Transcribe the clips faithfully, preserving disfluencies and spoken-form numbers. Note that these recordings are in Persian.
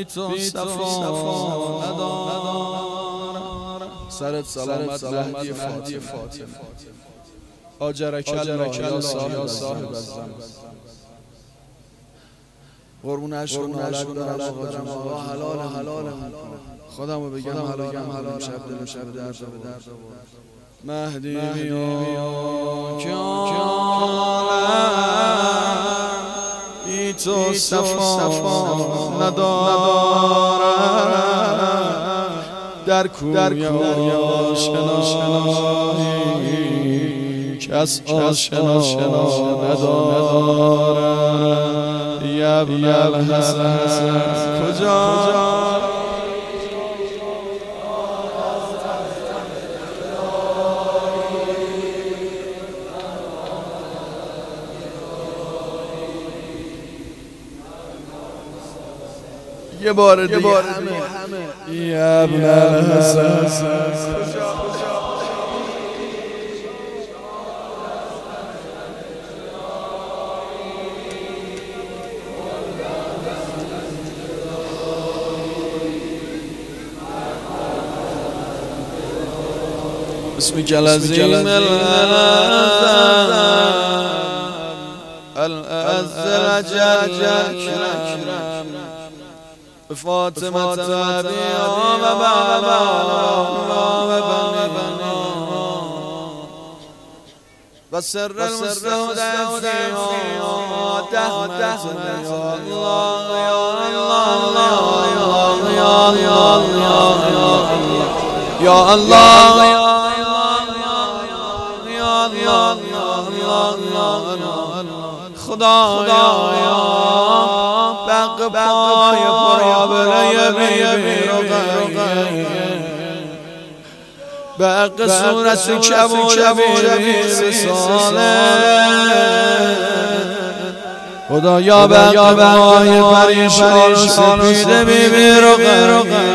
بی تو صفا ندارم. سرت سلامت مهدی فاطمه، آجرک الله یا صاحب الزمان. قربون عشق و نالت دارم آقا جون، آقا حلال حلال خودمو بگم حلال حلال شب دل شب درد مهدی بیا که بی تو صفا ندارم. در کوی آشنایی کس آشنا ندارم. یا ابن الحسن کجا یه بار دیگه همه یا ابن الحسن اسمك العظيم الأعز الأكرم بفاطمة أبيها وبابا وبنيها وسر المستودع فيها تحت الله يا الله يا الله يا الله خدایا بق پای پرابره بیبی رقیه بق صورت کبود بیس ساله خدایا بق پای پریشان سپید بیبی رقیه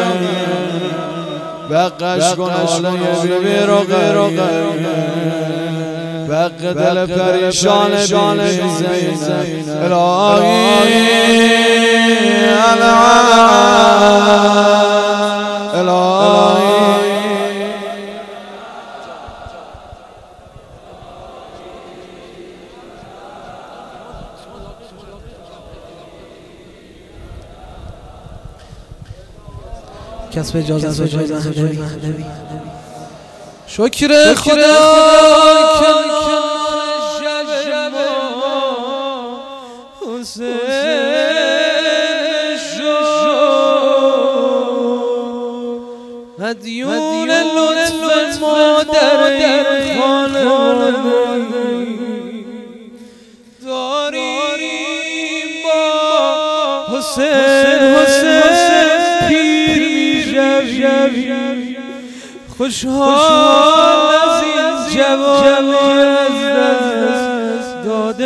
بقش کناله بیبی رقیه بق دل پریشان بیبی زینب الهی الهی کسب اجازت و جای مهدوی شکر خدا که شب حسین شد مدیون لطف مادر خانه داریم با حسین حسین پیر میشویم خوشحال از این جوانی از دست داده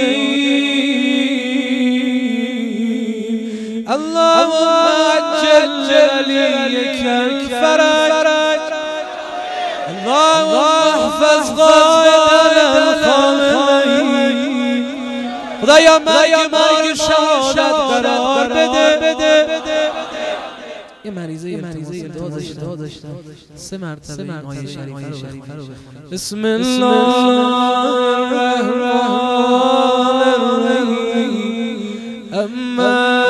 ایم. اللهم عجل علیک الفرج، اللهم احفظ قائدنا الخامنه‌ای. خدایا مرگ مرگ شهادت قرار بده. یه مریضه یه دعا داشتم سه مرتبه این آیه شریفه رو بخونم. بسم الله الرحمن الرحیم اما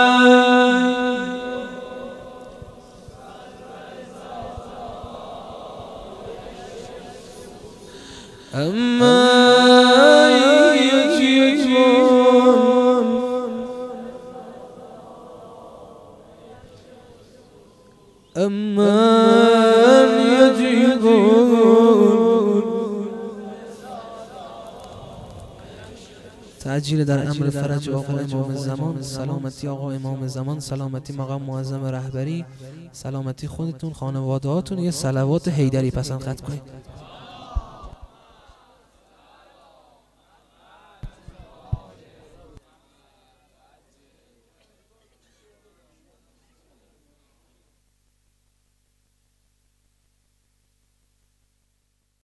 اما أمن يجيبون. تعجیل در امر فرج آقا امام زمان، سلامتی آقا امام زمان، سلامتی مقام معظم رهبری، سلامتی خودتون، خانوادهاتون. یه صلوات حیدری پسند خط کنید.